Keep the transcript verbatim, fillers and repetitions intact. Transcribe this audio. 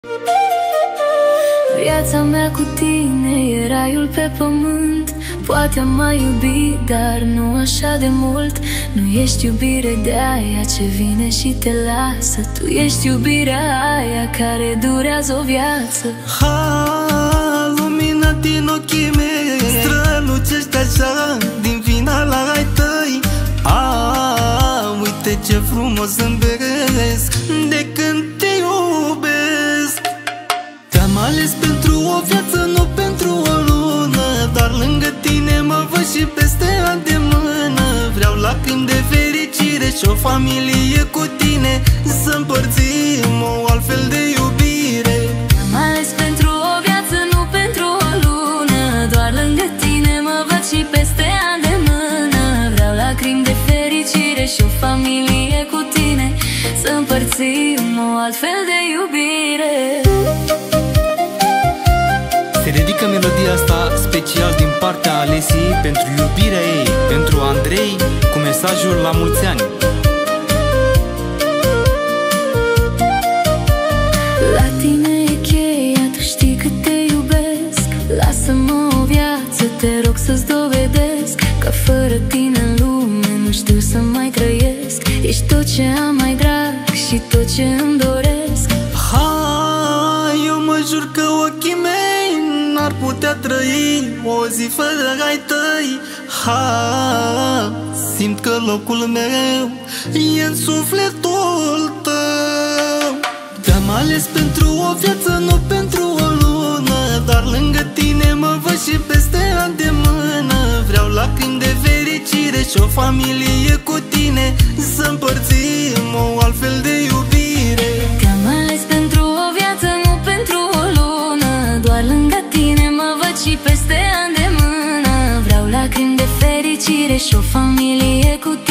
Viața mea cu tine e raiul pe pământ. Poate am mai iubit, dar nu așa de mult. Nu ești iubire de aia ce vine și te lasă. Tu ești iubirea aia care durează o viață. Ha, lumina din ochii mei strălucește așa din finala ai tăi. A, uite ce frumos zâmbesc de când te iubesc. Te-am ales pentru o viață, nu pentru o lună. Dar lângă tine mă văd și peste ani de mână. Vreau lacrimi de fericire și o familie cu tine, să împărțim o altfel de iubire. Te-am ales pentru o viață, nu pentru o lună. Doar lângă tine mă văd și peste ani de mână. Vreau lacrimi de fericire și o familie cu tine, să împărțim o altfel de iubire. Se dedică melodia asta special din partea Alesii pentru iubirea ei, pentru Andrei, cu mesajul la mulți ani. La tine e cheia, tu știi cât te iubesc. Lasă-mă o viață, te rog să-ți dovedesc că fără tine în lume nu știu să mai trăiesc. Ești tot ce am mai drag și tot ce îmi doresc. Ha, eu mă jur că ochii mei n-ar putea trăi o zi fără ai tăi. Ha, simt că locul meu e în sufletul tău. Te-am ales pentru o viață, nu pentru o lună. Dar lângă tine mă văd și peste ani de mână. Vreau lacrimi de fericire și o familie cu tine, să împărțim o altfel de iubire. Te-am ales pentru o viață, nu pentru o lună. Doar lângă tine mă văd și peste ani de mână. Vreau lacrimi de fericire și o familie cu tine,